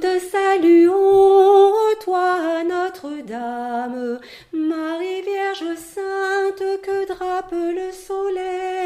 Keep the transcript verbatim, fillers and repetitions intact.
te saluons, toi Notre-Dame, Marie Vierge Sainte que drape le soleil.